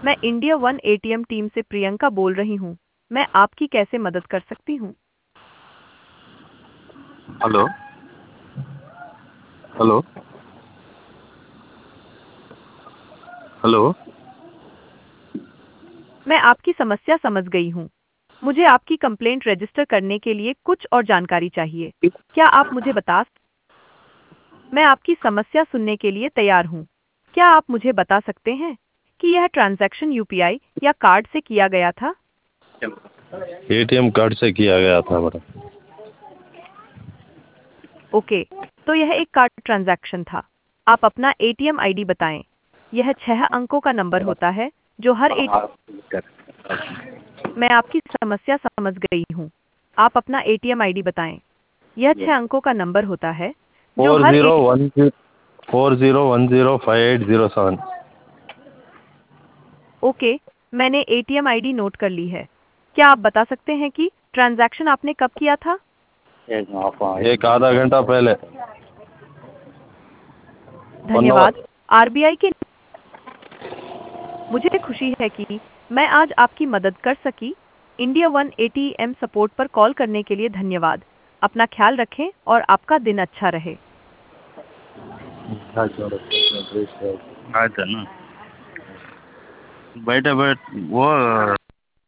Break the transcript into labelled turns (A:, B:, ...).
A: मैं India one ATM team से प्रियंका बोल रही हूँ। मैं आपकी कैसे मदद कर सकती हूँ?
B: हेलो। हेलो। हेलो।
A: मैं आपकी समस्या समझ गई हूँ। मुझे आपकी कंप्लेंट रजिस्टर करने के लिए कुछ और जानकारी चाहिए। क्या आप मुझे मैं आपकी समस्या सुनने के लिए तैयार हूँ। क्या आप मुझे बता सकते हैं कि यह ट्रांजैक्शन यूपीआई या कार्ड से किया गया था?
B: एटीएम कार्ड से किया गया था मेरा।
A: ओके, तो यह एक कार्ड ट्रांजैक्शन था। आप अपना एटीएम आईडी बताएं। यह 6 अंकों का नंबर होता है जो हर ए मैं आपकी समस्या समझ गई हूँ। आप अपना एटीएम आईडी बताएं। यह 6 अंकों का नंबर होता है जो
B: फोर
A: हर
B: जीरो
A: ए
B: वन 40105807।
A: ओके, मैंने एटीएम आईडी नोट कर ली है। क्या आप बता सकते हैं कि ट्रांजैक्शन आपने कब किया था?
B: एक आधा घंटा पहले। वन
A: धन्यवाद।
B: आवर।
A: आरबीआई के मुझे खुशी है कि मैं आज आपकी मदद कर सकी। इंडिया वन एटीएम सपोर्ट पर कॉल करने के लिए धन्यवाद। अपना ख्याल रखें और आपका दिन अच्छा रहे।
B: ಆಯ್ತೇನು? ಬಯಟ ಬಟ್ ಓ